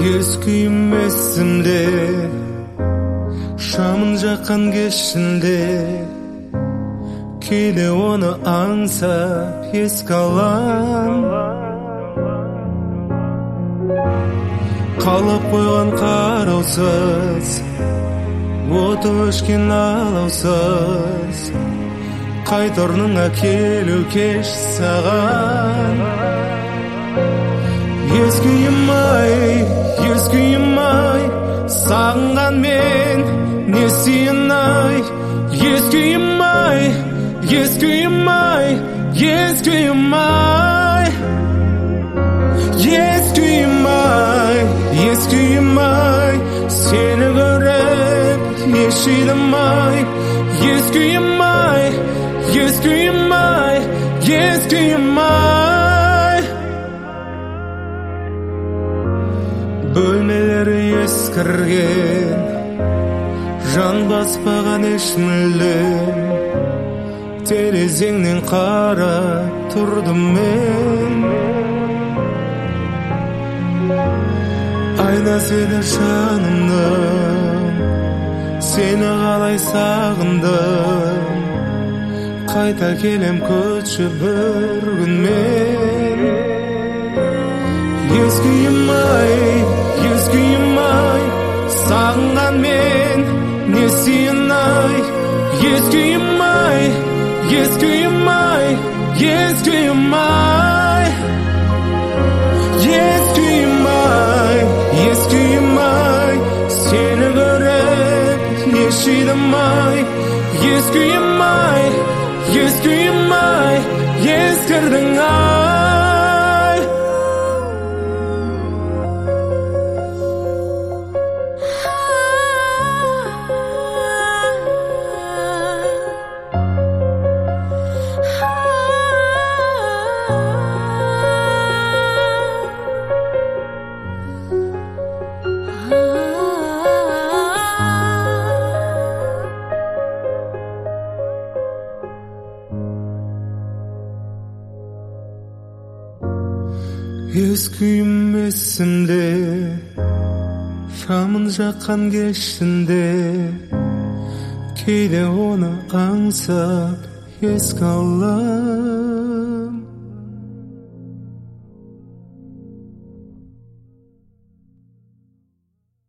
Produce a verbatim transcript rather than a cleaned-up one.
Eskiyim esimde, şamın жаққан кешінде, кейде оны аңсап еске алам. Қалап қойған қараусыз, оты өшкен алаусыз, қайта орныңа келу кеш саған. Ескiyim-ай, ескiyim-ай, сағынған мен не сүйін-ай. Ескiyim-ай, ескiyim-ай, ескiyim-ай. Ескiyim-ай, ескiyim-ай, сені көріп ешидім-ай. Ескiyim-ай, ескiyim-ай, ескiyim-ай. Бөлмелері ескірген, жан баспаған еш мүлдем, терезеңнен қарап тұрдым мен. Айна сені жанымның, сені қалай сағындым, қайта келем көшіп бір күн мен. Ескiyim-ай, ескiyim-ай, сағынған мен не сүйін-ай. Ескiyim-ай, ескiyim-ай, ескiyim-ай. Ескiyim-ай, ескiyim-ай, сені көріп ешидім-ай. Ескiyim-ай, ескiyim-ай, ескірдің-ай. Ескiyim есімде, шамын жаққан кешінде, кейде оны аңсап еске алам.